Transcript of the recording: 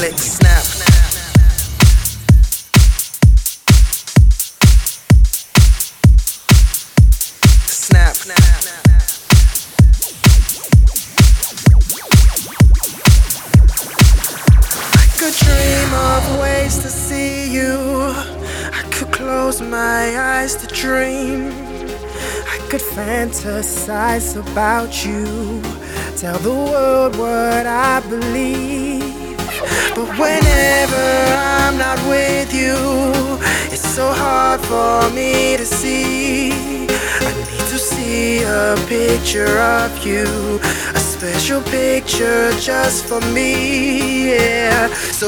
click, snap. Snap. I could dream of ways to see you. I could close my eyes to dream. I could fantasize about you, tell the world what I believe. But whenever I'm not with you, it's so hard for me to see. I need to see a picture of you, a special picture just for me, yeah. So